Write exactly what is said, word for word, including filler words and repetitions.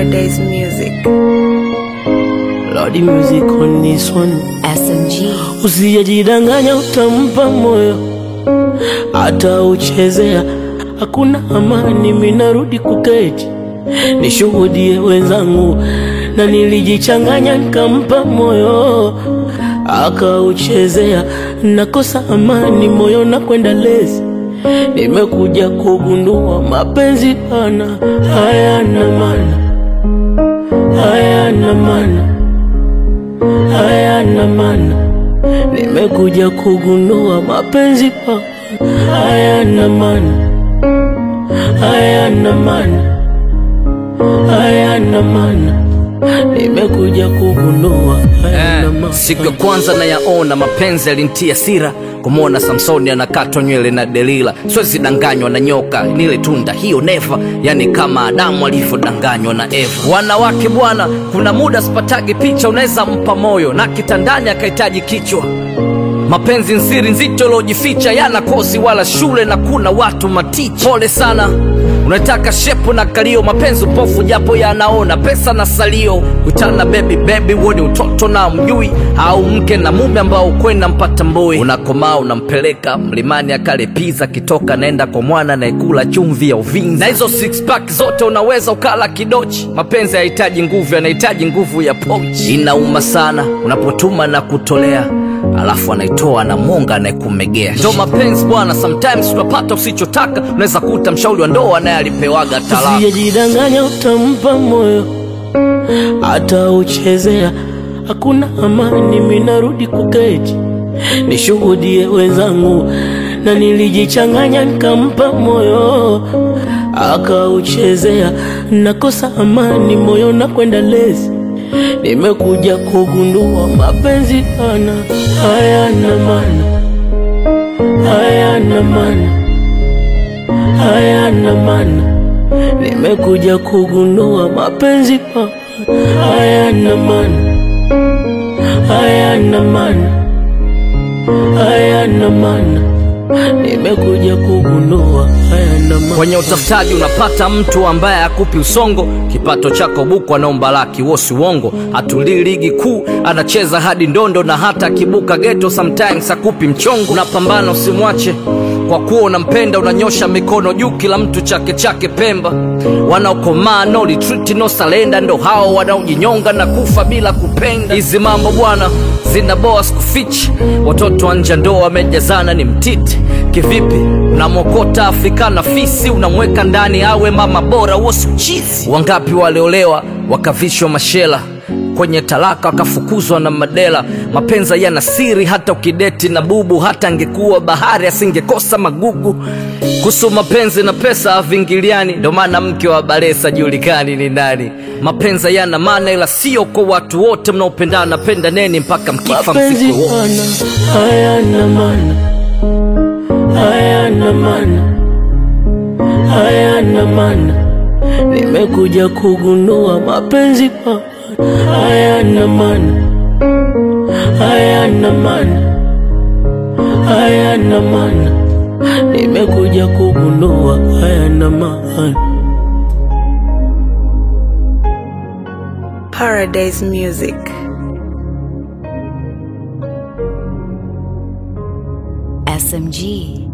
Paradise Music. Lordy music on this one. S M G. Usijidanganya utampa moyo, hata uchezea hakuna amani. Minarudi kuketi nishuhudie wenzangu, na nilijichanganya nikampa moyo akauchezea, nakosa amani moyo na kwenda lezi. Nimekuja kugundua mapenzi hana hayana maana, hayana maana, hayana maana. Nimekuja kugundua mapenzi hayana maana, hayana maana, hayana maana. Nimekuja kugundua hayana maana. Siku ya kwanza na yaona mapenzi yalintia sira, kumona Samsoni anakatwa nywele na Delila. Siwezi danganywa na nyoka, nile tunda hiyo never. Yani kama Adamu alivyodanganywa na Eva. Wanawake bwana, kuna muda sipatagi picha. Unaweza mpa moyo na kitandani akahitaji kichwa. Mapenzi nsiri nzito lojificha, yana kosi wala shule na kuna watu maticha. Pole sana, unataka shepu na kalio, mapenzi upofu japo yanaona pesa na salio. Kutana baby baby woni utoto na mjui, au mke na mume ambao kwenda mpata mboi. Unakomaa unampeleka mlimani akale pizza, kitoka naenda kwa mwana na ikula chumvi ya uvinza. Na hizo six pack zote unaweza ukala kidochi. Mapenzi hayahitaji nguvu, yanahitaji nguvu ya pochi. Inauma sana unapotuma na kutolea, alafu anaitoa na monga na kumegea. Ndo mapenzi bwana, sometimes unapata usichotaka. Unaweza kuta mshauri wa ndoa naye alipewaga talaka. Usijidanganya utampa moyo, hata uchezea hakuna amani. Minarudi kuketi nishuhudie wenzangu, na nilijichanganya nikampa moyo akauchezea, nakosa amani moyo na kwenda lezi. Nimekuja kugundua mapenzi hana hayana maana, hayana maana, hayana maana. Nimekuja kugundua mapenzi hayana maana, hayana maana, hayana maana. Nimekuja kugundua hayana maana. Kwenye utafutaji unapata mtu ambaye hakupi usongo. Kipato chako buku anaomba laki, wosi uongo. Hatulii ligi kuu, anacheza hadi ndondo. Na hata kibuka ghetto sometimes hakupi mchongo. Unapambana usimwache kwa kuwa unampenda, unanyosha mikono juu, kila mtu chake chake Pemba. Wanaokomaa no retreat no surrender, ndo hao wanaojinyonga na kufa bila kupenda. Hizi mambo bwana zinaboa sikufichi, watoto wa nje ndo wamejazana ni mtiti. Kivipi unamokota Afrika na fisi, unamweka ndani awe mama bora, wosi uchizi. Wangapi waliolewa wakavishwa mashela, kwenye talaka wakafukuzwa na madela. Mapenzi yana siri, hata ukideti na bubu, hata angekuwa bahari asingekosa magugu. Kuhusu mapenzi na pesa havingiliani, ndo maana mke wa Balesa julikani ni nani. Mapenzi yana maana ila sio kwa watu wote. Mnaopendana penda neni mpaka mkifa msiku wote. Hayana maana, hayana maana, hayana maana. Nimekuja kugundua mapenzi hayana maana, hayana maana, hayana maana. Nimekuja kugundua hayana maana. Paradise Music. S M G.